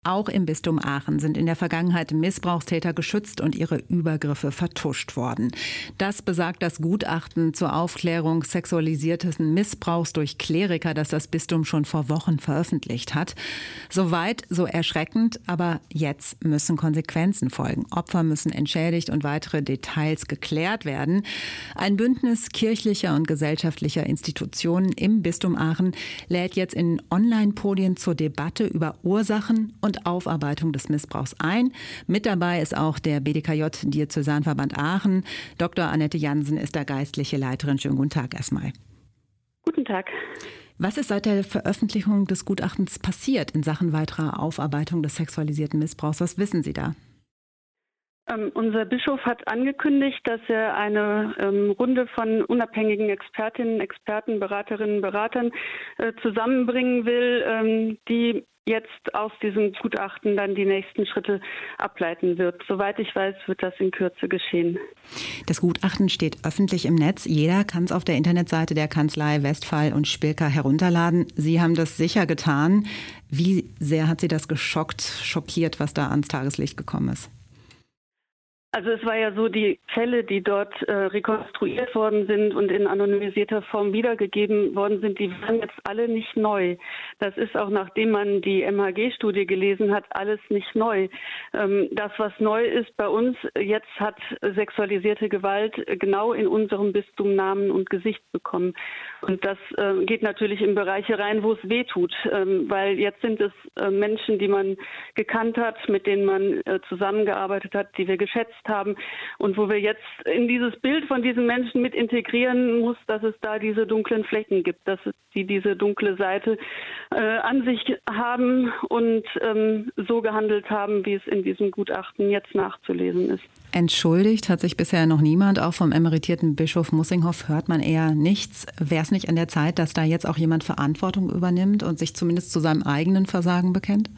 Auch im Bistum Aachen sind in der Vergangenheit Missbrauchstäter geschützt und ihre Übergriffe vertuscht worden. Das besagt das Gutachten zur Aufklärung sexualisierten Missbrauchs durch Kleriker, das das Bistum schon vor Wochen veröffentlicht hat. Soweit, so erschreckend, aber jetzt müssen Konsequenzen folgen. Opfer müssen entschädigt und weitere Details geklärt werden. Ein Bündnis kirchlicher und gesellschaftlicher Institutionen im Bistum Aachen lädt jetzt in Online-Podien zur Debatte über Ursachen und Aufarbeitung des Missbrauchs ein. Mit dabei ist auch der BDKJ-Diözesanverband Aachen. Dr. Annette Jansen ist da geistliche Leiterin. Schönen guten Tag erstmal. Guten Tag. Was ist seit der Veröffentlichung des Gutachtens passiert in Sachen weiterer Aufarbeitung des sexualisierten Missbrauchs? Was wissen Sie da? Unser Bischof hat angekündigt, dass er eine Runde von unabhängigen Expertinnen, Experten, Beraterinnen, Beratern zusammenbringen will, die jetzt aus diesem Gutachten dann die nächsten Schritte ableiten wird. Soweit ich weiß, wird das in Kürze geschehen. Das Gutachten steht öffentlich im Netz. Jeder kann es auf der Internetseite der Kanzlei Westphal und Spilker herunterladen. Sie haben das sicher getan. Wie sehr hat Sie das schockiert, was da ans Tageslicht gekommen ist? Also es war ja so, die Fälle, die dort rekonstruiert worden sind und in anonymisierter Form wiedergegeben worden sind, die waren jetzt alle nicht neu. Das ist auch, nachdem man die MHG-Studie gelesen hat, alles nicht neu. Das, was neu ist bei uns, jetzt hat sexualisierte Gewalt genau in unserem Bistum Namen und Gesicht bekommen. Und das geht natürlich in Bereiche rein, wo es weh tut, weil jetzt sind es Menschen, die man gekannt hat, mit denen man zusammengearbeitet hat, die wir geschätzt haben und wo wir jetzt in dieses Bild von diesen Menschen mit integrieren muss, dass es da diese dunklen Flecken gibt, dass die diese dunkle Seite an sich haben und so gehandelt haben, wie es in diesem Gutachten jetzt nachzulesen ist. Entschuldigt hat sich bisher noch niemand. Auch vom emeritierten Bischof Mussinghoff hört man eher nichts. Wäre es nicht an der Zeit, dass da jetzt auch jemand Verantwortung übernimmt und sich zumindest zu seinem eigenen Versagen bekennt?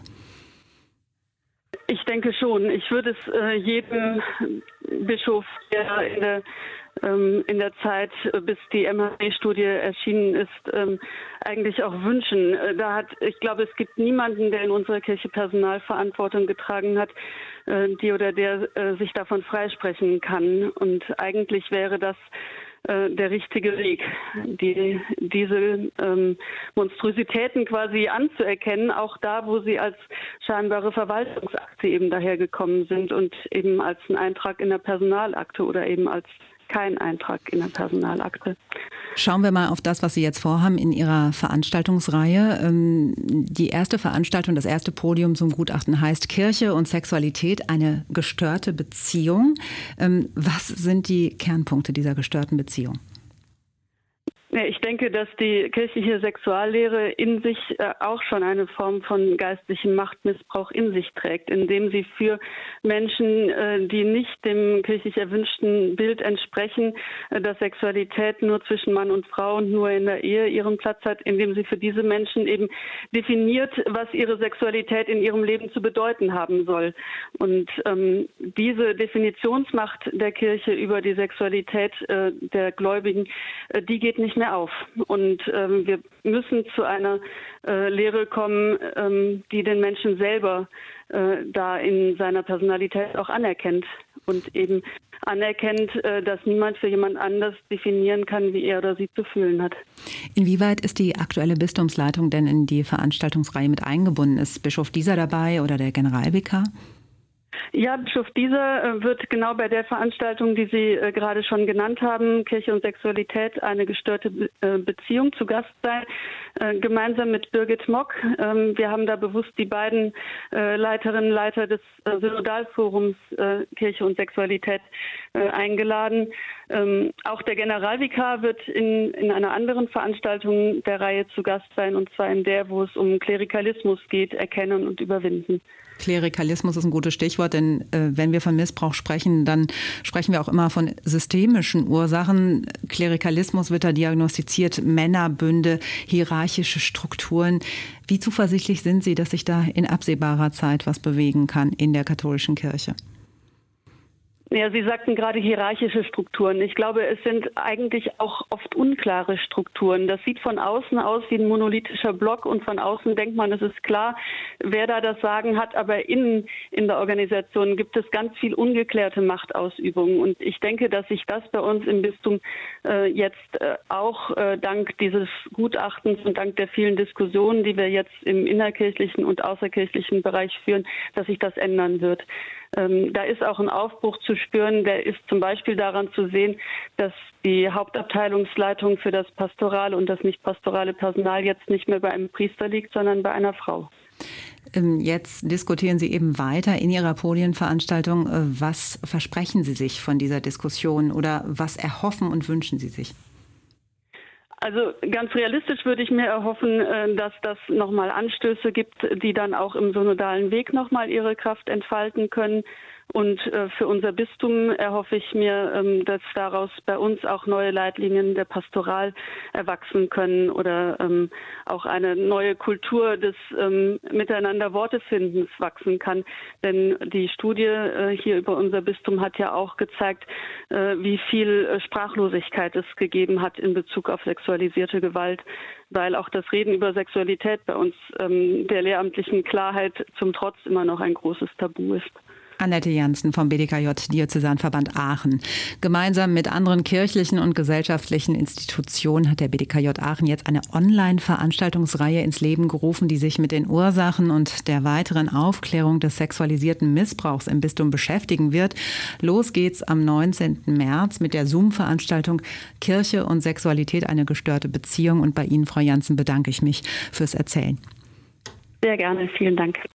Ich denke schon. Ich würde es jedem Bischof, der in der Zeit, bis die MHG-Studie erschienen ist, eigentlich auch wünschen. Ich glaube, es gibt niemanden, der in unserer Kirche Personalverantwortung getragen hat, die oder der sich davon freisprechen kann. Und eigentlich wäre das der richtige Weg, diese Monstrositäten quasi anzuerkennen, auch da, wo sie als scheinbare Verwaltungsakte eben dahergekommen sind und eben als ein Eintrag in der Personalakte oder eben als kein Eintrag in der Personalakte. Schauen wir mal auf das, was Sie jetzt vorhaben in Ihrer Veranstaltungsreihe. Die erste Veranstaltung, das erste Podium zum Gutachten heißt Kirche und Sexualität, eine gestörte Beziehung. Was sind die Kernpunkte dieser gestörten Beziehung? Ja, ich denke, dass die kirchliche Sexuallehre in sich auch schon eine Form von geistlichem Machtmissbrauch in sich trägt, indem sie für Menschen, die nicht dem kirchlich erwünschten Bild entsprechen, dass Sexualität nur zwischen Mann und Frau und nur in der Ehe ihren Platz hat, indem sie für diese Menschen eben definiert, was ihre Sexualität in ihrem Leben zu bedeuten haben soll. Und diese Definitionsmacht der Kirche über die Sexualität der Gläubigen, die geht nicht mehr auf. Und wir müssen zu einer Lehre kommen, die den Menschen selber da in seiner Personalität auch anerkennt und eben anerkennt, dass niemand für jemand anders definieren kann, wie er oder sie zu fühlen hat. Inwieweit ist die aktuelle Bistumsleitung denn in die Veranstaltungsreihe mit eingebunden? Ist Bischof Dieser dabei oder der Generalvikar? Ja, Bischof Dieser wird genau bei der Veranstaltung, die Sie gerade schon genannt haben, Kirche und Sexualität, eine gestörte Beziehung, zu Gast sein, gemeinsam mit Birgit Mock. Wir haben da bewusst die beiden Leiterinnen, Leiter des Synodalforums Kirche und Sexualität eingeladen. Auch der Generalvikar wird in einer anderen Veranstaltung der Reihe zu Gast sein, und zwar in der, wo es um Klerikalismus geht, erkennen und überwinden. Klerikalismus ist ein gutes Stichwort, denn wenn wir von Missbrauch sprechen, dann sprechen wir auch immer von systemischen Ursachen. Klerikalismus wird da diagnostiziert, Männerbünde, hierarchische Strukturen. Wie zuversichtlich sind Sie, dass sich da in absehbarer Zeit was bewegen kann in der katholischen Kirche? Ja, Sie sagten gerade hierarchische Strukturen. Ich glaube, es sind eigentlich auch oft unklare Strukturen. Das sieht von außen aus wie ein monolithischer Block und von außen denkt man, es ist klar, wer da das Sagen hat. Aber innen in der Organisation gibt es ganz viel ungeklärte Machtausübung. Und ich denke, dass sich das bei uns im Bistum jetzt auch dank dieses Gutachtens und dank der vielen Diskussionen, die wir jetzt im innerkirchlichen und außerkirchlichen Bereich führen, dass sich das ändern wird. Da ist auch ein Aufbruch zu spüren, der ist zum Beispiel daran zu sehen, dass die Hauptabteilungsleitung für das pastorale und das nicht pastorale Personal jetzt nicht mehr bei einem Priester liegt, sondern bei einer Frau. Jetzt diskutieren Sie eben weiter in Ihrer Podienveranstaltung. Was versprechen Sie sich von dieser Diskussion oder was erhoffen und wünschen Sie sich? Also ganz realistisch würde ich mir erhoffen, dass das nochmal Anstöße gibt, die dann auch im synodalen Weg nochmal ihre Kraft entfalten können. Und für unser Bistum erhoffe ich mir, dass daraus bei uns auch neue Leitlinien der Pastoral erwachsen können oder auch eine neue Kultur des Miteinander Wortefindens wachsen kann. Denn die Studie hier über unser Bistum hat ja auch gezeigt, wie viel Sprachlosigkeit es gegeben hat in Bezug auf sexualisierte Gewalt, weil auch das Reden über Sexualität bei uns der lehramtlichen Klarheit zum Trotz immer noch ein großes Tabu ist. Annette Janssen vom BDKJ Diözesanverband Aachen. Gemeinsam mit anderen kirchlichen und gesellschaftlichen Institutionen hat der BDKJ Aachen jetzt eine Online-Veranstaltungsreihe ins Leben gerufen, die sich mit den Ursachen und der weiteren Aufklärung des sexualisierten Missbrauchs im Bistum beschäftigen wird. Los geht's am 19. März mit der Zoom-Veranstaltung Kirche und Sexualität, eine gestörte Beziehung. Und bei Ihnen, Frau Janssen, bedanke ich mich fürs Erzählen. Sehr gerne, vielen Dank.